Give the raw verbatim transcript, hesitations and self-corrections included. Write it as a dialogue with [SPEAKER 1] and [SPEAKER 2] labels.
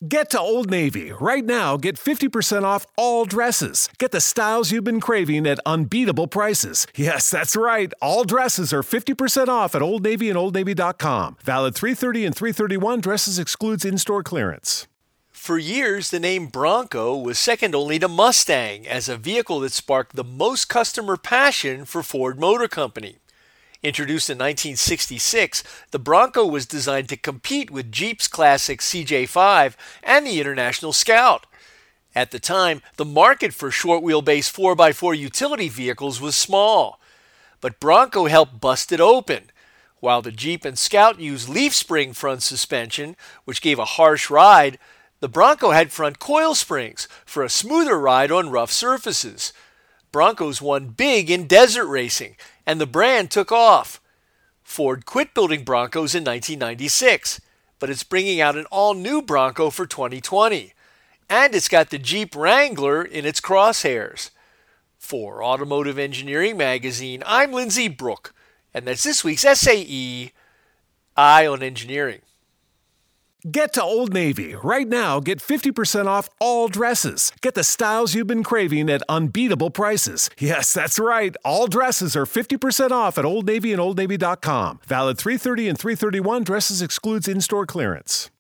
[SPEAKER 1] Get to Old Navy. Right now, get fifty percent off all dresses. Get the styles you've been craving at unbeatable prices. Yes, that's right. All dresses are fifty percent off at Old Navy and old navy dot com. Valid three thirty and three thirty-one. Dresses excludes in-store clearance.
[SPEAKER 2] For years, the name Bronco was second only to Mustang as a vehicle that sparked the most customer passion for Ford Motor Company. Introduced in nineteen sixty-six, the Bronco was designed to compete with Jeep's classic C J five and the International Scout. At the time, the market for short-wheelbase four by four utility vehicles was small, but Bronco helped bust it open. While the Jeep and Scout used leaf spring front suspension, which gave a harsh ride, the Bronco had front coil springs for a smoother ride on rough surfaces. Broncos won big in desert racing, and the brand took off. Ford quit building Broncos in nineteen ninety-six, but it's bringing out an all-new Bronco for twenty twenty. And it's got the Jeep Wrangler in its crosshairs. For Automotive Engineering Magazine, I'm Lindsay Brooke, and that's this week's S A E, Eye on Engineering.
[SPEAKER 1] Get to Old Navy. Right now, get fifty percent off all dresses. Get the styles you've been craving at unbeatable prices. Yes, that's right. All dresses are fifty percent off at Old Navy and old navy dot com. Valid three thirty and three thirty-one. Dresses excludes in-store clearance.